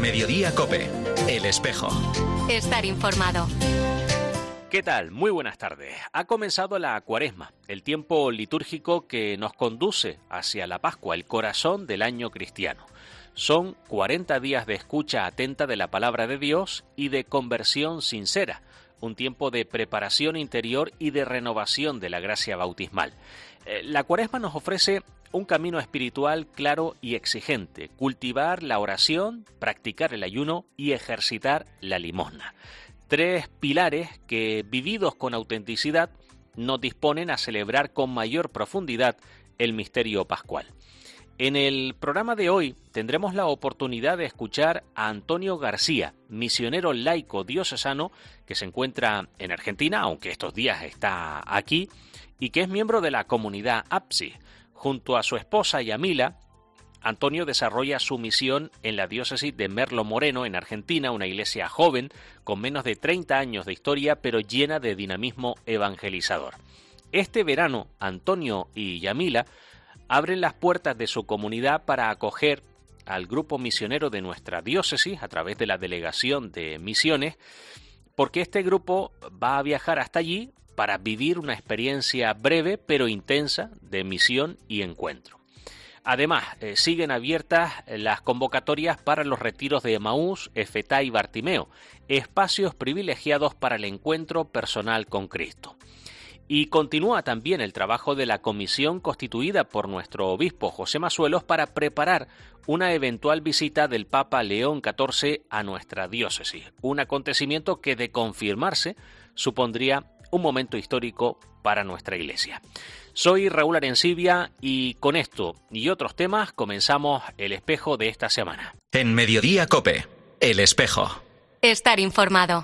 Mediodía COPE, El Espejo. Estar informado. ¿Qué tal? Muy buenas tardes. Ha comenzado la Cuaresma, el tiempo litúrgico que nos conduce hacia la Pascua, el corazón del año cristiano. Son 40 días de escucha atenta de la palabra de Dios y de conversión sincera, un tiempo de preparación interior y de renovación de la gracia bautismal. La Cuaresma nos ofrece un camino espiritual claro y exigente: cultivar la oración, practicar el ayuno y ejercitar la limosna. 3 pilares que, vividos con autenticidad, nos disponen a celebrar con mayor profundidad el misterio pascual. En el programa de hoy tendremos la oportunidad de escuchar a Antonio García, misionero laico diocesano que se encuentra en Argentina, aunque estos días está aquí, y que es miembro de la comunidad APSI. Junto a su esposa Yamila, Antonio desarrolla su misión en la diócesis de Merlo Moreno, en Argentina, una iglesia joven con menos de 30 años de historia, pero llena de dinamismo evangelizador. Este verano, Antonio y Yamila abren las puertas de su comunidad para acoger al grupo misionero de nuestra diócesis a través de la Delegación de Misiones, porque este grupo va a viajar hasta allí para vivir una experiencia breve pero intensa de misión y encuentro. Además, siguen abiertas las convocatorias para los retiros de Emaús, Efetá y Bartimeo, espacios privilegiados para el encuentro personal con Cristo. Y continúa también el trabajo de la comisión constituida por nuestro obispo José Masuelos para preparar una eventual visita del Papa León XIV a nuestra diócesis, un acontecimiento que, de confirmarse, supondría un momento histórico para nuestra iglesia. Soy Raúl Arencibia y con esto y otros temas comenzamos el espejo de esta semana. En Mediodía COPE, El Espejo. Estar informado.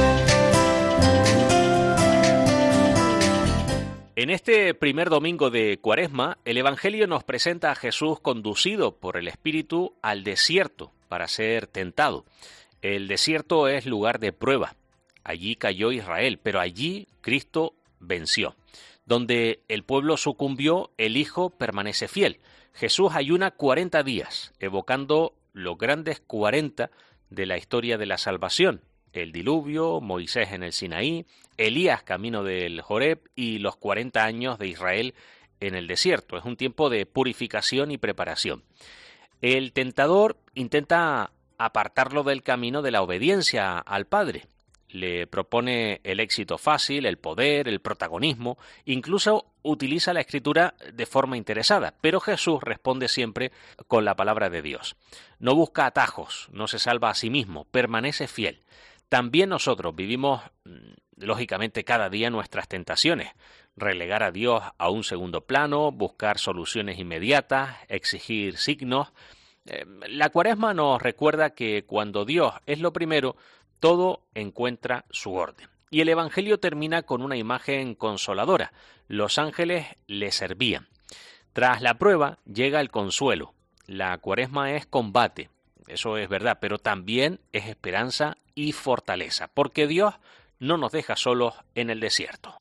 En este primer domingo de Cuaresma, el Evangelio nos presenta a Jesús conducido por el Espíritu al desierto para ser tentado. El desierto es lugar de prueba. Allí cayó Israel, pero allí Cristo venció. Donde el pueblo sucumbió, el Hijo permanece fiel. Jesús ayuna 40 días, evocando los grandes 40 de la historia de la salvación: el diluvio, Moisés en el Sinaí, Elías camino del Joreb y los 40 años de Israel en el desierto. Es un tiempo de purificación y preparación. El tentador intenta apartarlo del camino de la obediencia al Padre. Le propone el éxito fácil, el poder, el protagonismo, incluso utiliza la Escritura de forma interesada, pero Jesús responde siempre con la palabra de Dios. No busca atajos, no se salva a sí mismo, permanece fiel. También nosotros vivimos, lógicamente, cada día nuestras tentaciones: relegar a Dios a un segundo plano, buscar soluciones inmediatas, exigir signos. La Cuaresma nos recuerda que cuando Dios es lo primero, todo encuentra su orden. Y el Evangelio termina con una imagen consoladora: los ángeles le servían. Tras la prueba llega el consuelo. La Cuaresma es combate, eso es verdad, pero también es esperanza y fortaleza, porque Dios no nos deja solos en el desierto.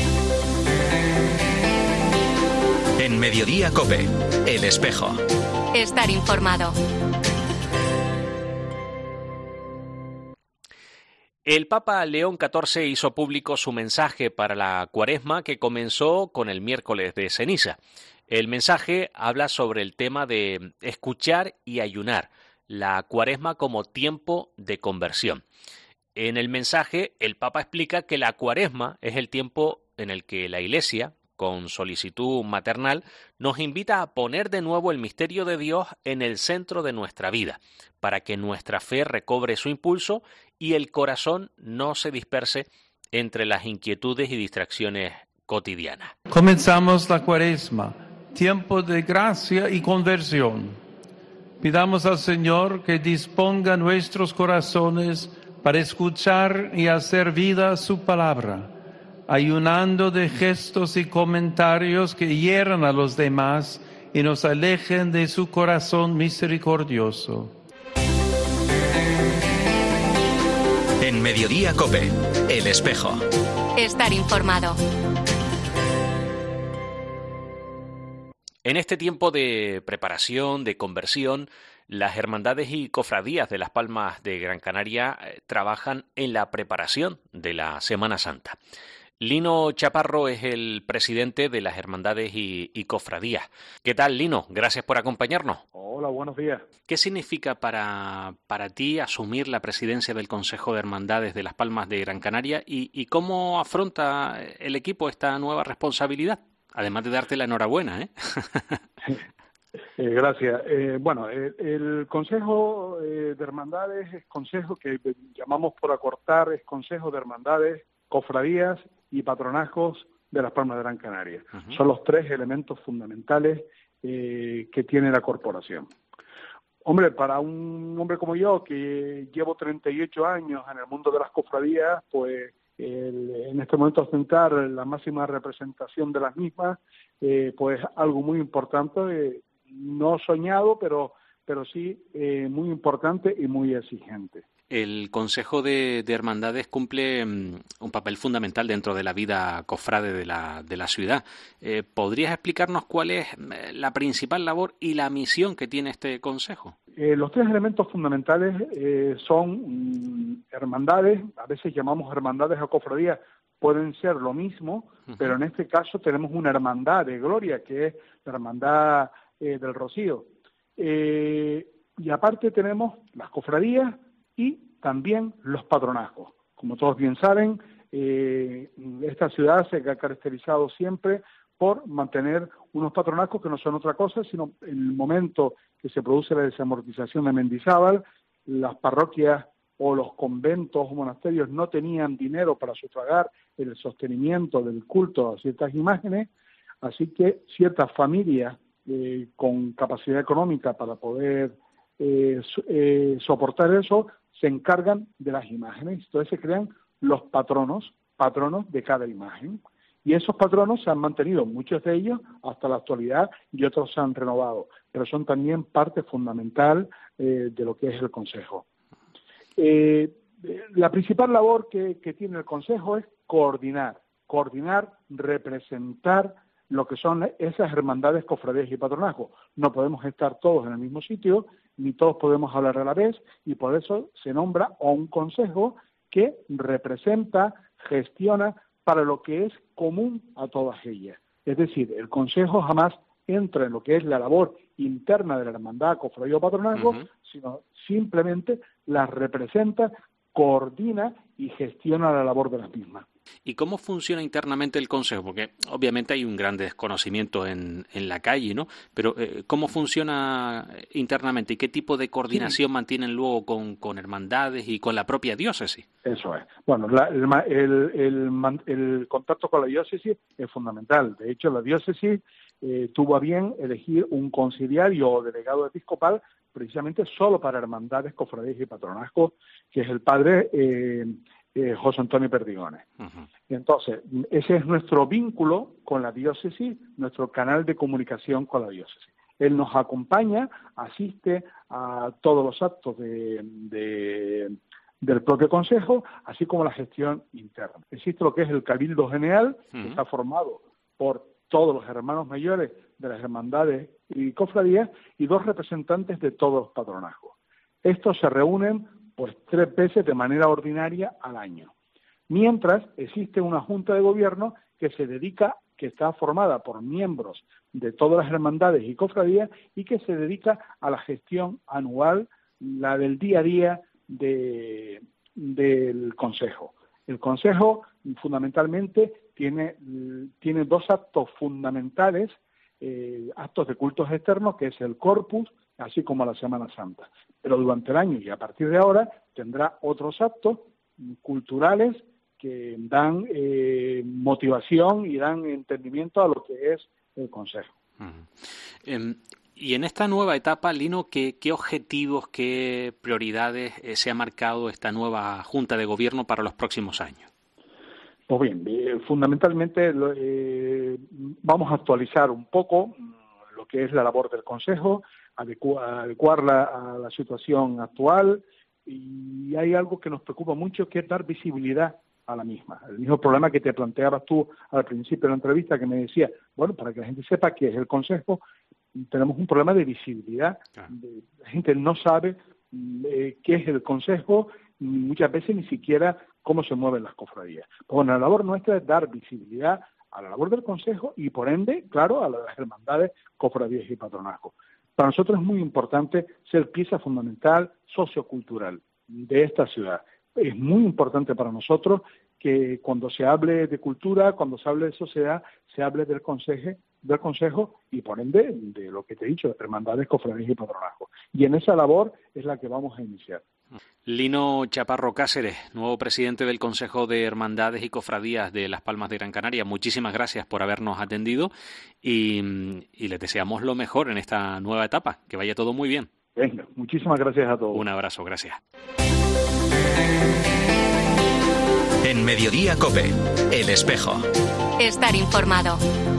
En Mediodía COPE, El Espejo. Estar informado. El Papa León XIV hizo público su mensaje para la Cuaresma, que comenzó con el miércoles de ceniza. El mensaje habla sobre el tema de escuchar y ayunar, la Cuaresma como tiempo de conversión. En el mensaje, el Papa explica que la Cuaresma es el tiempo en el que la Iglesia, con solicitud maternal, nos invita a poner de nuevo el misterio de Dios en el centro de nuestra vida, para que nuestra fe recobre su impulso y el corazón no se disperse entre las inquietudes y distracciones cotidianas. Comenzamos la Cuaresma, tiempo de gracia y conversión. Pidamos al Señor que disponga nuestros corazones para escuchar y hacer vida su palabra, ayunando de gestos y comentarios que hieran a los demás y nos alejen de su corazón misericordioso. En Mediodía COPE, El Espejo. Estar informado. En este tiempo de preparación, de conversión, Las hermandades y cofradías de Las Palmas de Gran Canaria trabajan en la preparación de la Semana Santa. Lino Chaparro es el presidente de las hermandades y cofradías. ¿Qué tal, Lino? Gracias por acompañarnos. Hola, buenos días. ¿Qué significa para ti asumir la presidencia del Consejo de Hermandades de Las Palmas de Gran Canaria y cómo afronta el equipo esta nueva responsabilidad? Además de darte la enhorabuena, ¿eh? Gracias. El Consejo de Hermandades es consejo que llamamos por acortar, es Consejo de Hermandades, Cofradías y Patronazgos de Las Palmas de Gran Canaria. Uh-huh. Son los tres elementos fundamentales que tiene la corporación. Hombre, para un hombre como yo, que llevo 38 años en el mundo de las cofradías, pues en este momento ostentar la máxima representación de las mismas, pues algo muy importante, no soñado, pero sí muy importante y muy exigente. El Consejo de Hermandades cumple un papel fundamental dentro de la vida cofrade de la ciudad. ¿Podrías explicarnos cuál es la principal labor y la misión que tiene este Consejo? Los tres elementos fundamentales son hermandades, a veces llamamos hermandades o cofradías, pueden ser lo mismo, uh-huh. Pero en este caso tenemos una hermandad de gloria, que es la hermandad del Rocío. Y aparte tenemos las cofradías y también los patronazgos. Como todos bien saben, esta ciudad se ha caracterizado siempre por mantener unos patronazgos que no son otra cosa, sino en el momento que se produce la desamortización de Mendizábal, las parroquias o los conventos o monasterios no tenían dinero para sufragar el sostenimiento del culto a ciertas imágenes, así que ciertas familias con capacidad económica para poder soportar eso, se encargan de las imágenes. Entonces se crean los patronos de cada imagen. Y esos patronos se han mantenido, muchos de ellos, hasta la actualidad, y otros se han renovado, pero son también parte fundamental de lo que es el Consejo. La principal labor que tiene el Consejo es coordinar, representar lo que son esas hermandades, cofradías y patronazgos. No podemos estar todos en el mismo sitio, ni todos podemos hablar a la vez, y por eso se nombra a un consejo que representa, gestiona para lo que es común a todas ellas. Es decir, el consejo jamás entra en lo que es la labor interna de la hermandad, cofradía o patronazgo, uh-huh. Sino simplemente las representa, coordina y gestiona la labor de las mismas. ¿Y cómo funciona internamente el Consejo? Porque obviamente hay un gran desconocimiento en la calle, ¿no? Pero ¿cómo funciona internamente y qué tipo de coordinación mantienen luego con hermandades y con la propia diócesis? Eso es. Bueno, el contacto con la diócesis es fundamental. De hecho, la diócesis tuvo a bien elegir un conciliario o delegado episcopal precisamente solo para hermandades, cofradías y patronazgos, que es el padre José Antonio Perdigones. Uh-huh. Entonces, ese es nuestro vínculo con la diócesis, nuestro canal de comunicación con la diócesis. Él nos acompaña, asiste a todos los actos del propio consejo, así como la gestión interna. Existe lo que es el Cabildo General, uh-huh. Que está formado por todos los hermanos mayores de las hermandades y cofradías y 2 representantes de todos los patronazgos. Estos se reúnen pues 3 veces de manera ordinaria al año. Mientras existe una junta de gobierno que está formada por miembros de todas las hermandades y cofradías y que se dedica a la gestión anual, la del día a día del Consejo. El Consejo fundamentalmente tiene 2 actos fundamentales, actos de cultos externos, que es el Corpus, así como la Semana Santa. Pero durante el año y a partir de ahora tendrá otros actos culturales que dan motivación y dan entendimiento a lo que es el Consejo. Uh-huh. Y en esta nueva etapa, Lino, ¿qué objetivos, qué prioridades se ha marcado esta nueva Junta de Gobierno para los próximos años? Pues bien, fundamentalmente vamos a actualizar un poco lo que es la labor del Consejo, adecuarla a la situación actual, y hay algo que nos preocupa mucho, que es dar visibilidad a la misma. El mismo problema que te planteabas tú al principio de la entrevista, que me decía, bueno, para que la gente sepa qué es el Consejo, tenemos un problema de visibilidad. La gente no sabe qué es el consejo, muchas veces ni siquiera cómo se mueven las cofradías. Pues bueno, la labor nuestra es dar visibilidad a la labor del consejo y, por ende, claro, a las hermandades, cofradías y patronazgos. Para nosotros es muy importante ser pieza fundamental sociocultural de esta ciudad. Es muy importante para nosotros que cuando se hable de cultura, cuando se hable de sociedad, se hable del consejo y, por ende, de lo que te he dicho, hermandades, cofradías y patronazgos. Y en esa labor es la que vamos a iniciar. Lino Chaparro Cáceres, nuevo presidente del Consejo de Hermandades y Cofradías de Las Palmas de Gran Canaria, muchísimas gracias por habernos atendido y les deseamos lo mejor en esta nueva etapa, que vaya todo muy bien. Venga, muchísimas gracias a todos. Un abrazo, gracias. En Mediodía COPE, El Espejo. Estar informado.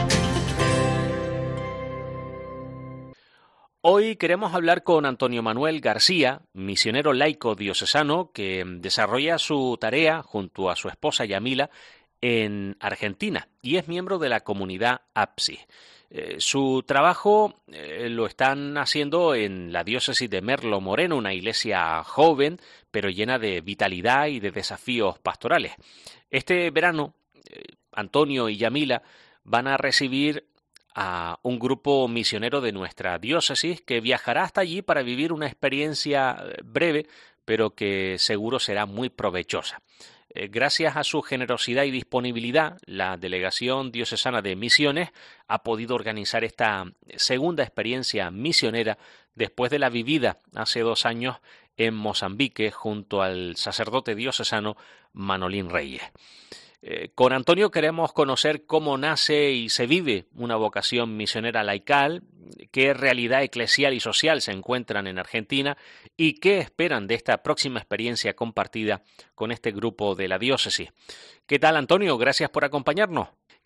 Hoy queremos hablar con Antonio Manuel García, misionero laico diocesano que desarrolla su tarea junto a su esposa Yamila en Argentina y es miembro de la comunidad APSI. Su trabajo lo están haciendo en la diócesis de Merlo Moreno, una iglesia joven pero llena de vitalidad y de desafíos pastorales. Este verano, Antonio y Yamila van a recibir a un grupo misionero de nuestra diócesis que viajará hasta allí para vivir una experiencia breve, pero que seguro será muy provechosa. Gracias a su generosidad y disponibilidad, la Delegación Diocesana de Misiones ha podido organizar esta segunda experiencia misionera después de la vivida hace 2 años en Mozambique junto al sacerdote diocesano Manolín Reyes. Con Antonio queremos conocer cómo nace y se vive una vocación misionera laical, qué realidad eclesial y social se encuentran en Argentina y qué esperan de esta próxima experiencia compartida con este grupo de la diócesis. ¿Qué tal, Antonio? Gracias por acompañarnos.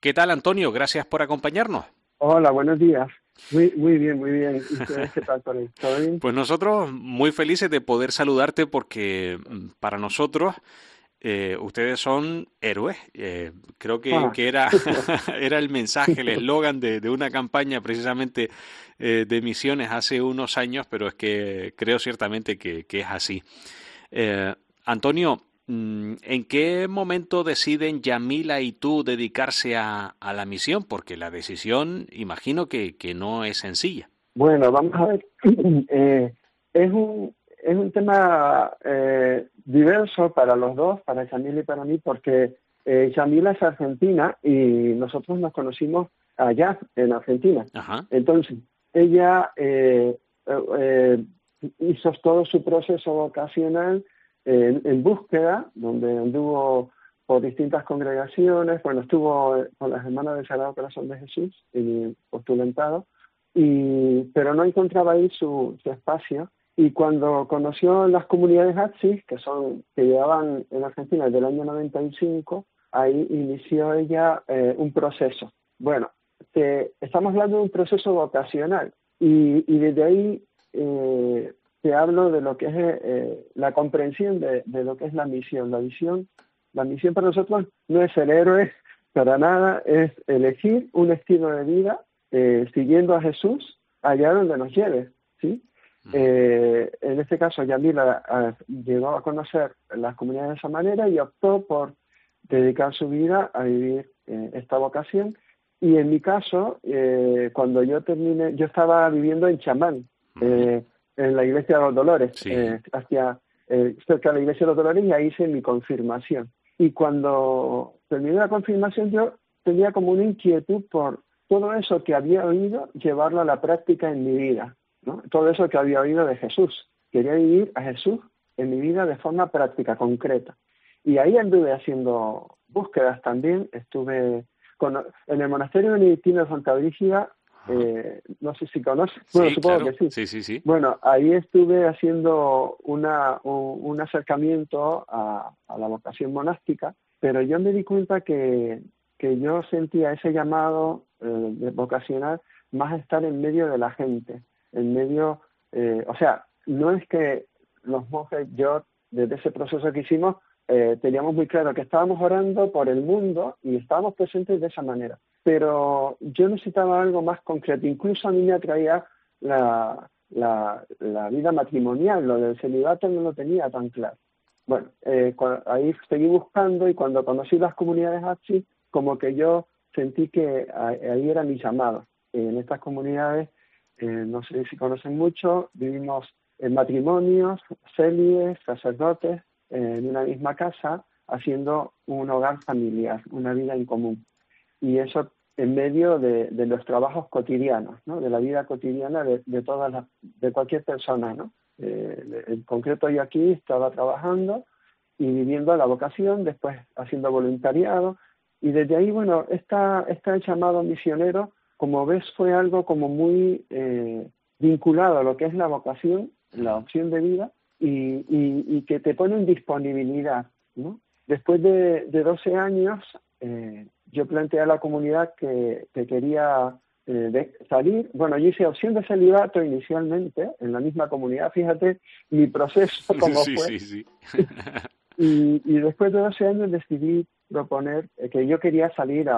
Hola, buenos días. Muy bien. ¿Y ustedes qué tal, Tony? ¿Todo bien? Pues nosotros muy felices de poder saludarte porque para nosotros ustedes son héroes. Creo que era el mensaje, el eslogan de una campaña precisamente de misiones hace unos años, pero es que creo ciertamente que es así. Antonio, ¿en qué momento deciden Yamila y tú dedicarse a la misión? Porque la decisión, imagino que no es sencilla. Bueno, vamos a ver. Es un tema diverso para los dos, para Yamila y para mí, porque Yamila es argentina y nosotros nos conocimos allá en Argentina. Ajá. Entonces, ella hizo todo su proceso vocacional en búsqueda, donde anduvo por distintas congregaciones, estuvo con las hermanas del Sagrado Corazón de Jesús, postulantado, pero no encontraba ahí su espacio. Y cuando conoció las comunidades APSI, que llevaban en Argentina desde el año 95, ahí inició ella un proceso. Bueno, estamos hablando de un proceso vocacional y desde ahí te hablo de lo que es la comprensión de lo que es la misión. La misión para nosotros no es ser héroes para nada, es elegir un estilo de vida siguiendo a Jesús allá donde nos lleve, ¿sí? En este caso, Yamila llegó a conocer las comunidades de esa manera y optó por dedicar su vida a vivir esta vocación. Y en mi caso, cuando yo terminé, yo estaba viviendo en Chamán, en la Iglesia de los Dolores, sí. Cerca de la Iglesia de los Dolores, y ahí hice mi confirmación. Y cuando terminé la confirmación, yo tenía como una inquietud por todo eso que había oído, llevarlo a la práctica en mi vida, ¿no? Todo eso que había oído de Jesús. Quería vivir a Jesús en mi vida de forma práctica, concreta. Y ahí anduve haciendo búsquedas también. Estuve en el monasterio benedictino de Santa Brígida, no sé si conoces. Bueno, sí, supongo claro. que sí. Sí. Bueno, ahí estuve haciendo un acercamiento a la vocación monástica, pero yo me di cuenta que yo sentía ese llamado de vocacional más a estar en medio de la gente, en medio, no es que los monjes, yo desde ese proceso que hicimos, teníamos muy claro que estábamos orando por el mundo y estábamos presentes de esa manera, pero yo necesitaba algo más concreto. Incluso a mí me atraía la vida matrimonial, lo del celibato no lo tenía tan claro. Bueno, ahí seguí buscando, y cuando conocí las comunidades Hatsi, como que yo sentí que ahí era mi llamado. En estas comunidades, no sé si conocen mucho, vivimos en matrimonios, célibes, sacerdotes, en una misma casa, haciendo un hogar familiar, una vida en común. Y eso en medio de los trabajos cotidianos, ¿no? De la vida cotidiana de cualquier persona, ¿no? En concreto yo aquí estaba trabajando y viviendo la vocación, después haciendo voluntariado, y desde ahí, bueno, este llamado misionero, como ves, fue algo como muy vinculado a lo que es la vocación, la opción de vida, y que te pone en disponibilidad, ¿no? Después de 12 años, yo planteé a la comunidad que quería salir. Bueno, yo hice opción de celibato inicialmente en la misma comunidad, fíjate mi proceso cómo fue. Sí. Y después de 12 años decidí proponer que yo quería salir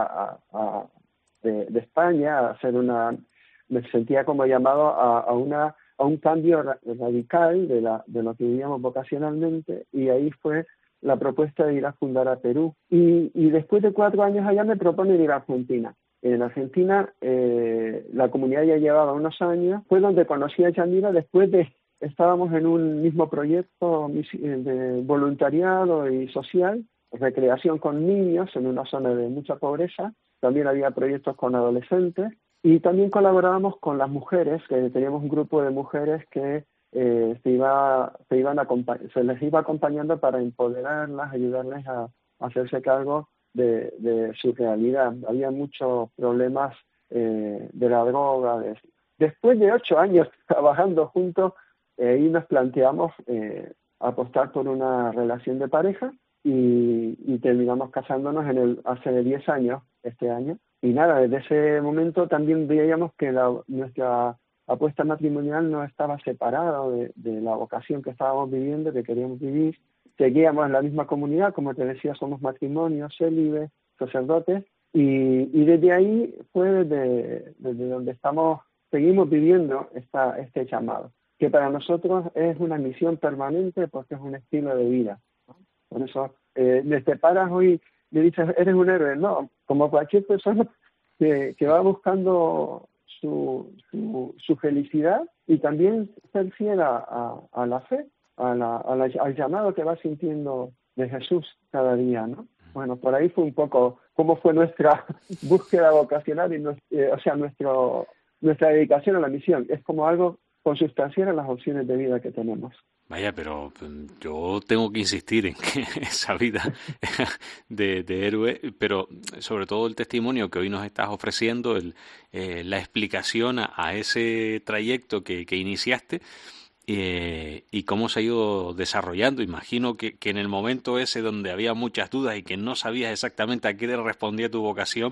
de España, a hacer me sentía como llamado a un cambio radical de lo que vivíamos vocacionalmente, y ahí fue la propuesta de ir a fundar a Perú. Y después de 4 años allá me proponen ir a Argentina. En Argentina la comunidad ya llevaba unos años, fue donde conocí a Yamila. Estábamos en un mismo proyecto de voluntariado y social, recreación con niños en una zona de mucha pobreza. También había proyectos con adolescentes, y también colaborábamos con las mujeres, que teníamos un grupo de mujeres que se les iba acompañando para empoderarlas, ayudarles a hacerse cargo de su realidad. Había muchos problemas de la droga. Después de 8 años trabajando juntos, ahí nos planteamos apostar por una relación de pareja, y terminamos casándonos hace 10 años, este año. Y nada, desde ese momento también veíamos que nuestra apuesta matrimonial no estaba separada de la vocación que estábamos viviendo, que queríamos vivir. Seguíamos en la misma comunidad, como te decía, somos matrimonios, célibes, sacerdotes, y desde ahí fue desde donde seguimos viviendo este llamado, que para nosotros es una misión permanente, porque es un estilo de vida, ¿no? Por eso te paras hoy, me dices, eres un héroe. No, como cualquier persona que va buscando su felicidad, y también ser fiel a la fe, al llamado que va sintiendo de Jesús cada día, ¿no? Bueno, por ahí fue un poco cómo fue nuestra búsqueda vocacional y nuestra dedicación a la misión. Es como algo consustancial a las opciones de vida que tenemos. Vaya, pero yo tengo que insistir en que esa vida de héroe, pero sobre todo el testimonio que hoy nos estás ofreciendo, la explicación a ese trayecto que iniciaste, y cómo se ha ido desarrollando. Imagino que en el momento ese donde había muchas dudas y que no sabías exactamente a qué le respondía tu vocación,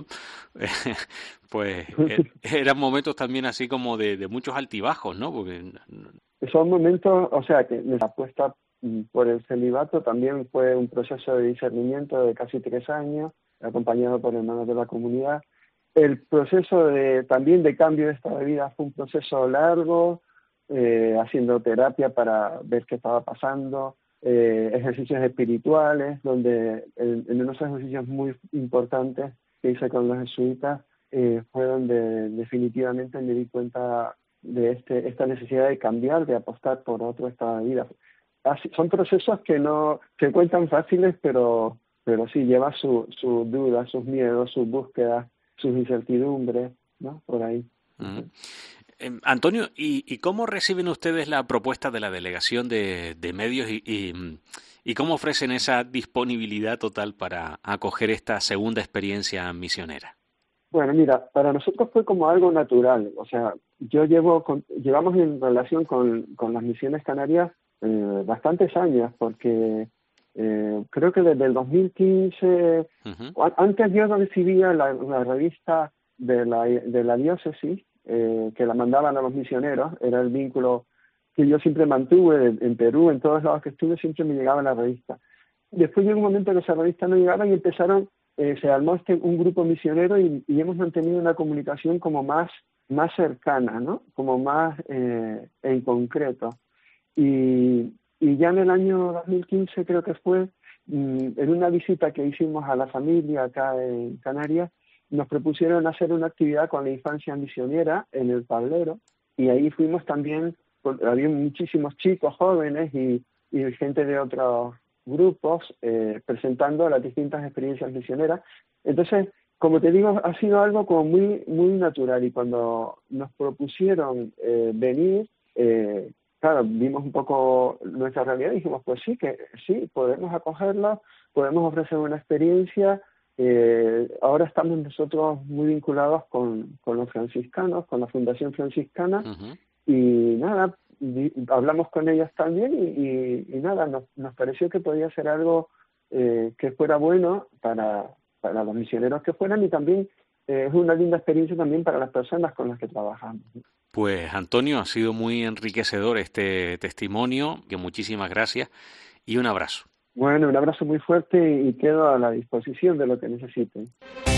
pues eran momentos también así como de muchos altibajos, ¿no? Porque son momentos, o sea, que nuestra apuesta por el celibato también fue un proceso de discernimiento de casi 3 años, acompañado por hermanos de la comunidad. El proceso también de cambio de estado de vida fue un proceso largo, haciendo terapia para ver qué estaba pasando, ejercicios espirituales, donde en unos ejercicios muy importantes que hice con los jesuitas, fue donde definitivamente me di cuenta de esta necesidad de cambiar, de apostar por otro estado de vida. Son procesos que cuentan fáciles, pero sí lleva sus dudas, sus miedos, sus búsquedas, sus incertidumbres, ¿no? Por ahí. Uh-huh. Antonio, ¿y cómo reciben ustedes la propuesta de la delegación de medios y cómo ofrecen esa disponibilidad total para acoger esta segunda experiencia misionera? Bueno, mira, para nosotros fue como algo natural. O sea, llevamos en relación con las misiones canarias bastantes años, porque creo que desde el 2015, uh-huh. Antes yo recibía la revista de la diócesis, que la mandaban a los misioneros. Era el vínculo que yo siempre mantuve en Perú, en todos lados que estuve, siempre me llegaba la revista. Después llegó un momento que esa revista no llegaba, y empezaron se armó un grupo misionero y hemos mantenido una comunicación como más cercana, ¿no? Como más en concreto. Y ya en el año 2015 creo que fue, en una visita que hicimos a la familia acá en Canarias, nos propusieron hacer una actividad con la infancia misionera en el tablero, y ahí fuimos también, había muchísimos chicos jóvenes y gente de otros grupos presentando las distintas experiencias misioneras. Entonces, como te digo, ha sido algo como muy, muy natural, y cuando nos propusieron venir, claro, vimos un poco nuestra realidad y dijimos, pues sí, podemos acogerlo, podemos ofrecer una experiencia. Ahora estamos nosotros muy vinculados con los franciscanos, con la Fundación Franciscana, y nada, hablamos con ellos también y nada, nos pareció que podía ser algo que fuera bueno para los misioneros que fueran, y también es una linda experiencia también para las personas con las que trabajamos. Pues Antonio, ha sido muy enriquecedor este testimonio, que muchísimas gracias y un abrazo. Bueno, un abrazo muy fuerte y quedo a la disposición de lo que necesiten.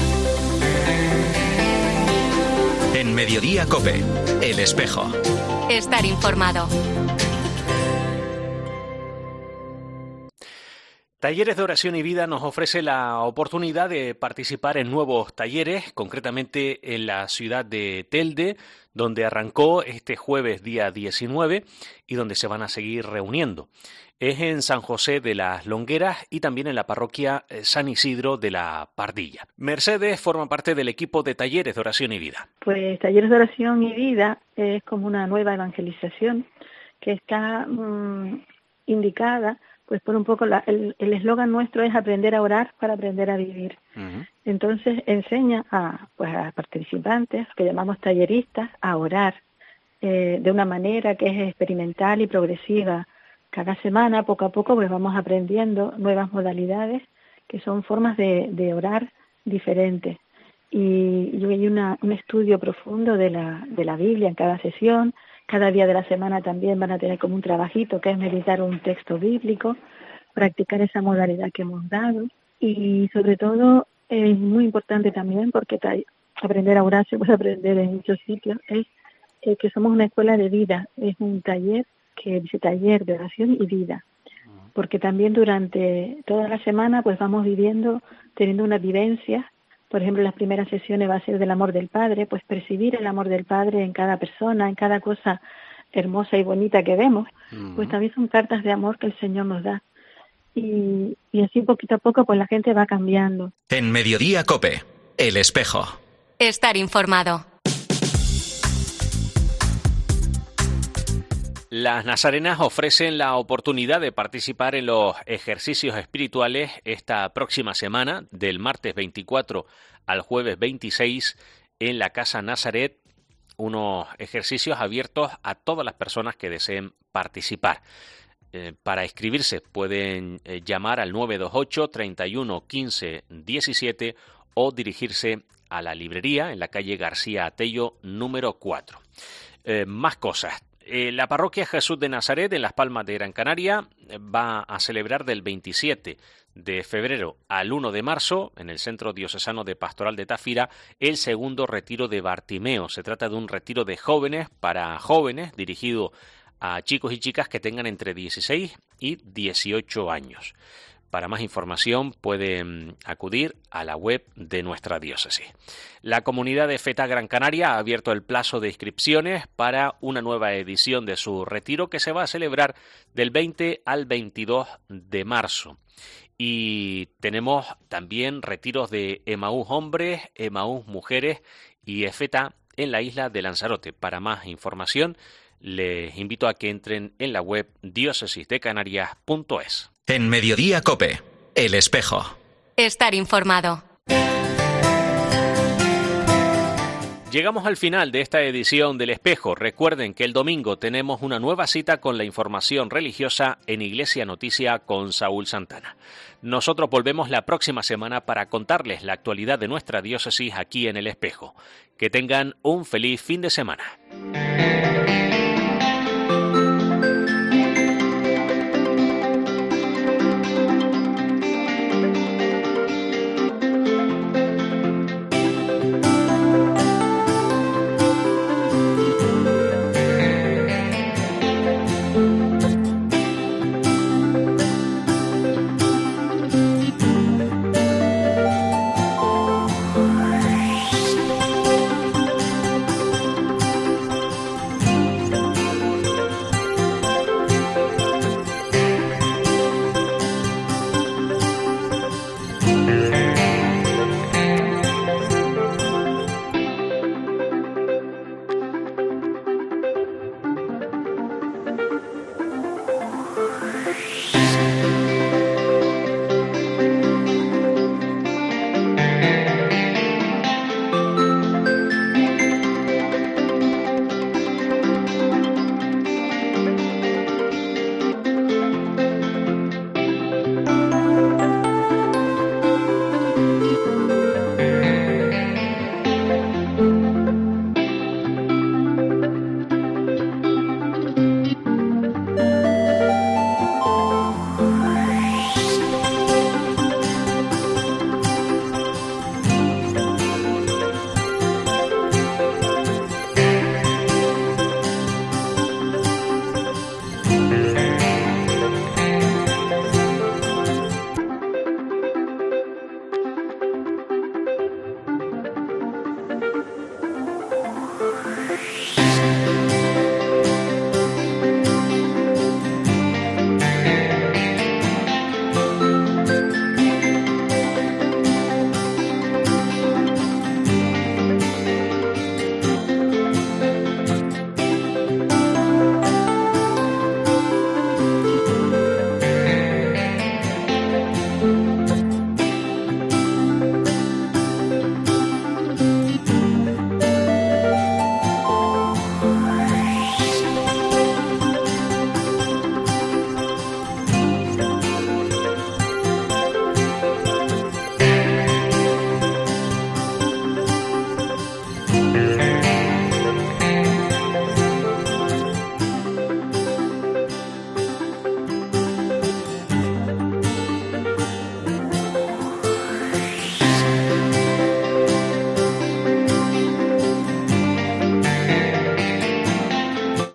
En Mediodía COPE, El Espejo. Estar informado. Talleres de Oración y Vida nos ofrece la oportunidad de participar en nuevos talleres, concretamente en la ciudad de Telde, donde arrancó este jueves día 19 y donde se van a seguir reuniendo. Es en San José de las Longueras y también en la parroquia San Isidro de la Pardilla. Mercedes forma parte del equipo de Talleres de Oración y Vida. Pues Talleres de Oración y Vida es como una nueva evangelización que está indicada, pues por un poco el eslogan nuestro es aprender a orar para aprender a vivir. Uh-huh. Entonces enseña a participantes, que llamamos talleristas, a orar de una manera que es experimental y progresiva. Cada semana, poco a poco, pues vamos aprendiendo nuevas modalidades que son formas de orar diferentes. Y hay un estudio profundo de la Biblia en cada sesión. Cada día de la semana también van a tener como un trabajito que es meditar un texto bíblico, practicar esa modalidad que hemos dado. Y sobre todo es muy importante también, porque aprender a orar se puede aprender en muchos sitios, es que somos una escuela de vida, es un taller que dice taller de oración y vida, porque también durante toda la semana pues vamos teniendo una vivencia. Por ejemplo, las primeras sesiones va a ser del amor del Padre, pues percibir el amor del Padre en cada persona, en cada cosa hermosa y bonita que vemos, pues también son cartas de amor que el Señor nos da. Y así poquito a poco pues la gente va cambiando. En Mediodía COPE, El Espejo. Estar informado. Las nazarenas ofrecen la oportunidad de participar en los ejercicios espirituales esta próxima semana, del martes 24 al jueves 26, en la Casa Nazaret, unos ejercicios abiertos a todas las personas que deseen participar. Para inscribirse pueden llamar al 928 31 15 17 o dirigirse a la librería en la calle García Atello número 4. Más cosas. La parroquia Jesús de Nazaret en Las Palmas de Gran Canaria va a celebrar del 27 de febrero al 1 de marzo en el Centro Diocesano de Pastoral de Tafira el segundo retiro de Bartimeo. Se trata de un retiro de jóvenes para jóvenes dirigido a chicos y chicas que tengan entre 16 y 18 años. Para más información pueden acudir a la web de nuestra diócesis. La comunidad de Feta Gran Canaria ha abierto el plazo de inscripciones para una nueva edición de su retiro que se va a celebrar del 20 al 22 de marzo. Y tenemos también retiros de Emaús Hombres, Emaús Mujeres y Efeta en la isla de Lanzarote. Para más información les invito a que entren en la web diocesisdecanarias.es. En Mediodía COPE, El Espejo. Estar informado. Llegamos al final de esta edición del Espejo. Recuerden que el domingo tenemos una nueva cita con la información religiosa en Iglesia Noticia con Saúl Santana. Nosotros volvemos la próxima semana para contarles la actualidad de nuestra diócesis aquí en El Espejo. Que tengan un feliz fin de semana.